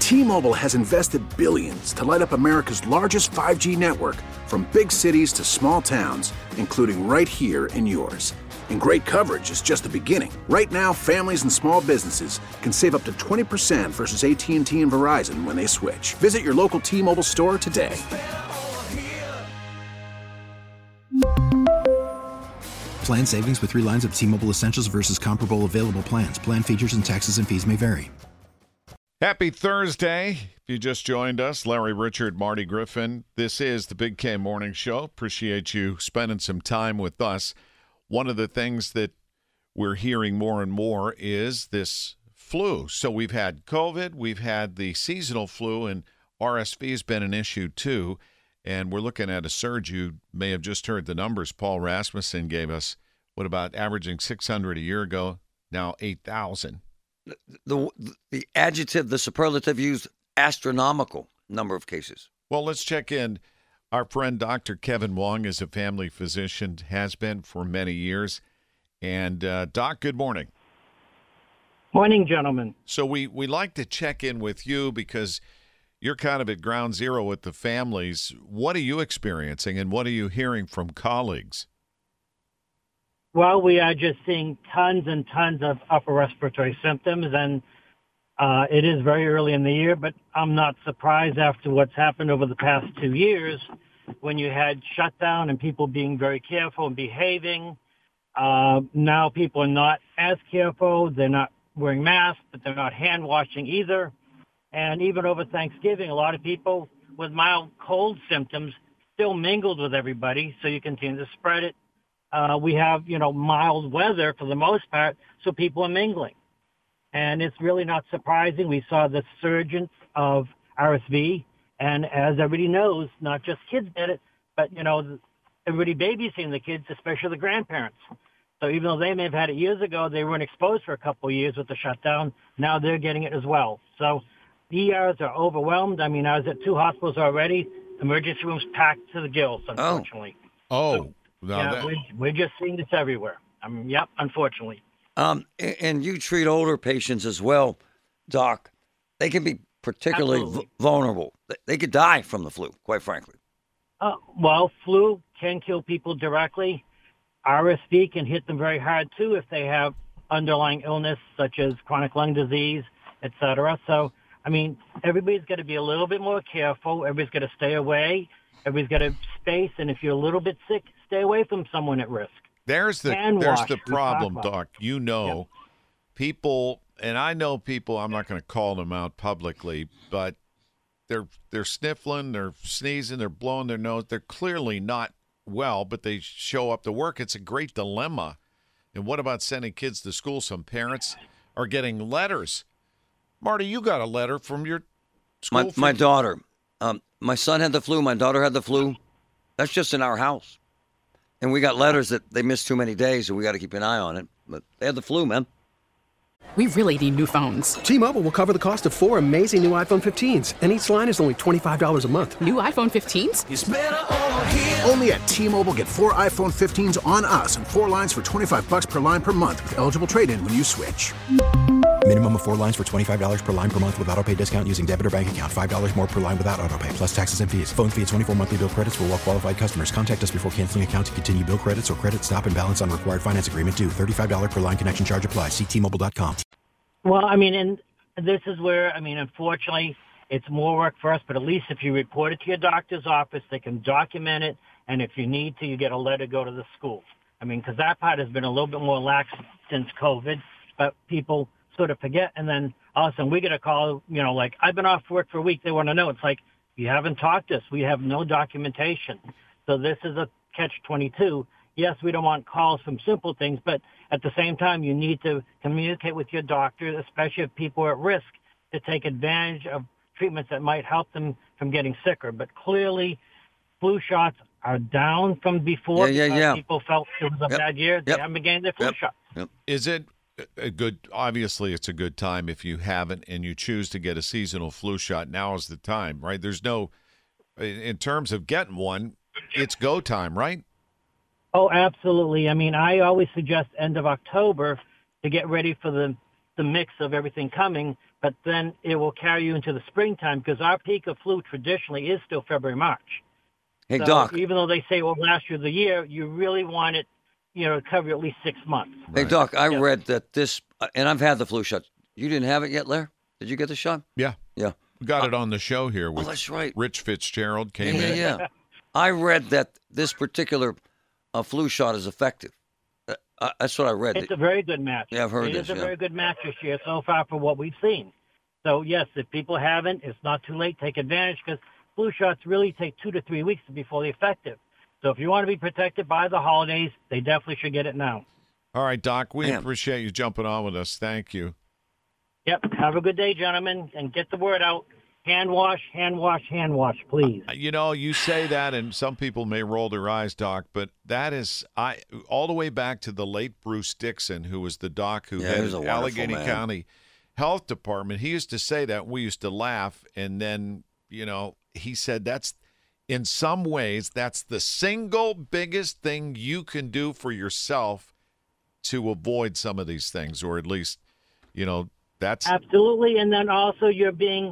T-Mobile has invested billions to light up America's largest 5G network, from big cities to small towns, including right here in yours. And great coverage is just the beginning. Right now, families and small businesses can save up to 20% versus AT&T and Verizon when they switch. Visit your local T-Mobile store today. Plan savings with 3 lines of T-Mobile Essentials versus comparable available plans. Plan features and taxes and fees may vary. Happy Thursday. If you just joined us, Larry Richard, Marty Griffin. This is the Big K Morning Show. Appreciate you spending some time with us. One of the things that we're hearing more and more is this flu. So we've had COVID, we've had the seasonal flu, and RSV has been an issue too. And we're looking at a surge. You may have just heard the numbers Paul Rasmussen gave us. What about averaging 600 a year ago, now 8,000? The adjective, the superlative used, astronomical number of cases. Well, let's check in. Our friend Dr. Kevin Wong is a family physician, has been for many years. And Doc, good morning. Morning, gentlemen. So we like to check in with you because you're kind of at ground zero with the families. What are you experiencing and what are you hearing from colleagues? Well, we are just seeing tons and tons of upper respiratory symptoms, and it is very early in the year, but I'm not surprised after what's happened over the past 2 years when you had shutdown and people being very careful and behaving. Now people are not as careful. They're not wearing masks, but they're not hand washing either. And even over Thanksgiving, a lot of people with mild cold symptoms still mingled with everybody, so you continue to spread it. We have, mild weather for the most part, so people are mingling. And it's really not surprising. We saw the surge of RSV, and as everybody knows, not just kids get it, but, everybody babysitting the kids, especially the grandparents. So even though they may have had it years ago, they weren't exposed for a couple of years with the shutdown. Now they're getting it as well. So ERs are overwhelmed. I mean, I was at 2 hospitals already. Emergency rooms packed to the gills, unfortunately. So, we're just seeing this everywhere. Yep, unfortunately. And you treat older patients as well, Doc. They can be particularly vulnerable. They could die from the flu, quite frankly. Well, flu can kill people directly. RSV can hit them very hard, too, if they have underlying illness such as chronic lung disease, et cetera. So, everybody's got to be a little bit more careful. Everybody's got to stay away. Everybody's got to space. And if you're a little bit sick, stay away from someone at risk. There's the problem, Doc. People, and I know people, I'm not going to call them out publicly, but they're sniffling, they're sneezing, they're blowing their nose. They're clearly not well, but they show up to work. It's a great dilemma. And what about sending kids to school? Some parents are getting letters. Marty, you got a letter from your school. My daughter. My son had the flu. My daughter had the flu. That's just in our house. And we got letters that they missed too many days, and we got to keep an eye on it. But they had the flu, man. We really need new phones. T-Mobile will cover the cost of 4 amazing new iPhone 15s, and each line is only $25 a month. New iPhone 15s? It's better over here. Only at T-Mobile, get 4 iPhone 15s on us and 4 lines for $25 per line per month with eligible trade-in when you switch. Minimum of 4 lines for $25 per line per month with autopay discount using debit or bank account. $5 more per line without autopay, plus taxes and fees. Phone fee at 24 monthly bill credits for well-qualified customers. Contact us before canceling account to continue bill credits or credit stop and balance on required finance agreement due. $35 per line connection charge applies. See T-Mobile.com. Well, and this is where, unfortunately, it's more work for us, but at least if you report it to your doctor's office, they can document it, and if you need to, you get a letter to go to the school. Because that part has been a little bit more lax since COVID, but people sort of forget, and then all of a sudden we get a call, I've been off work for a week, they want to know. It's like, you haven't talked to us. We have no documentation. So this is a catch-22. Yes, we don't want calls from simple things, but at the same time, you need to communicate with your doctor, especially if people are at risk, to take advantage of treatments that might help them from getting sicker. But clearly, flu shots are down from before because people felt it was a bad year. They haven't been getting their flu shots. Is it a good, obviously it's a good time if you haven't and you choose to get a seasonal flu shot, now is the time, right? There's no, in terms of getting one, it's go time, right? Oh, absolutely. I always suggest end of October to get ready for the mix of everything coming. but then it will carry you into the springtime because our peak of flu traditionally is still February, March. Hey, So Doc. even though they say it will last you the year, you really want it, to cover you at least 6 months. Hey, Doc, I read that this, and I've had the flu shot. You didn't have it yet, Lair? Did you get the shot? Yeah. Yeah. We got it on the show here with that's right. Rich Fitzgerald came in. Yeah. I read that this particular flu shot is effective. That's what I read. It's a very good match. Yeah, I've heard it this. It is a very good match this year so far for what we've seen. So, yes, if people haven't, it's not too late. Take advantage because flu shots really take 2 to 3 weeks to be fully effective. So if you want to be protected by the holidays, they definitely should get it now. All right, Doc, we appreciate you jumping on with us. Thank you. Yep. Have a good day, gentlemen, and get the word out. Hand wash, please. You say that, and some people may roll their eyes, Doc, but that is all the way back to the late Bruce Dixon, who was the doc who headed Allegheny County Health Department. He used to say that. We used to laugh, and then, he said that's – in some ways, that's the single biggest thing you can do for yourself to avoid some of these things, or at least, that's... Absolutely, and then also you're being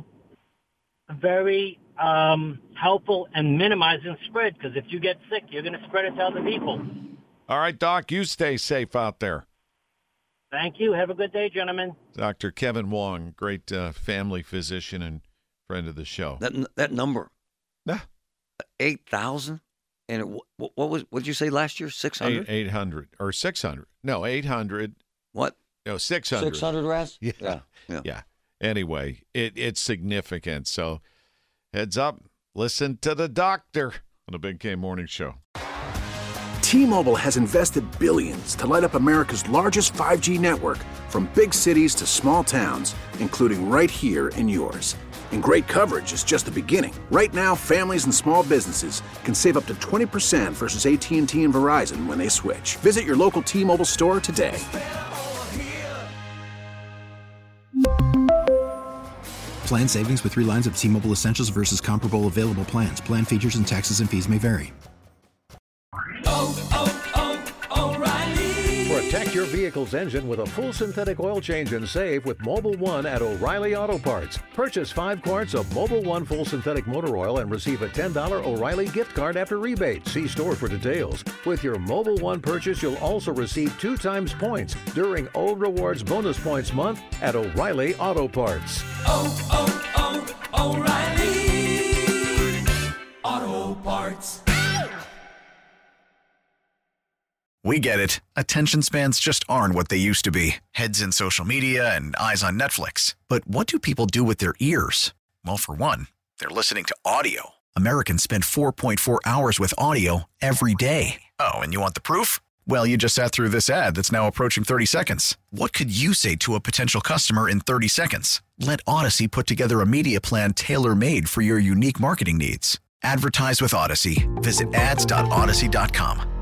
very helpful in minimizing spread, because if you get sick, you're going to spread it to other people. All right, Doc, you stay safe out there. Thank you. Have a good day, gentlemen. Dr. Kevin Wong, great family physician and friend of the show. That number. Yeah. 8,000? And what did you say last year? 600? 800 or 600. No, 800. What? No, 600. 600, Raz? Yeah. Anyway, it's significant. So heads up, listen to the doctor on the Big K Morning Show. T-Mobile has invested billions to light up America's largest 5G network, from big cities to small towns, including right here in yours. And great coverage is just the beginning. Right now, families and small businesses can save up to 20% versus AT&T and Verizon when they switch. Visit your local T-Mobile store today. Plan savings with 3 lines of T-Mobile Essentials versus comparable available plans. Plan features and taxes and fees may vary. Protect your vehicle's engine with a full synthetic oil change and save with Mobil 1 at O'Reilly Auto Parts. Purchase 5 quarts of Mobil 1 full synthetic motor oil and receive a $10 O'Reilly gift card after rebate. See store for details. With your Mobil 1 purchase, you'll also receive 2 times points during O Rewards Bonus Points Month at O'Reilly Auto Parts. O'Reilly Auto Parts. We get it. Attention spans just aren't what they used to be. Heads in social media and eyes on Netflix. But what do people do with their ears? Well, for one, they're listening to audio. Americans spend 4.4 hours with audio every day. Oh, and you want the proof? Well, you just sat through this ad that's now approaching 30 seconds. What could you say to a potential customer in 30 seconds? Let Odyssey put together a media plan tailor-made for your unique marketing needs. Advertise with Odyssey. Visit ads.odyssey.com.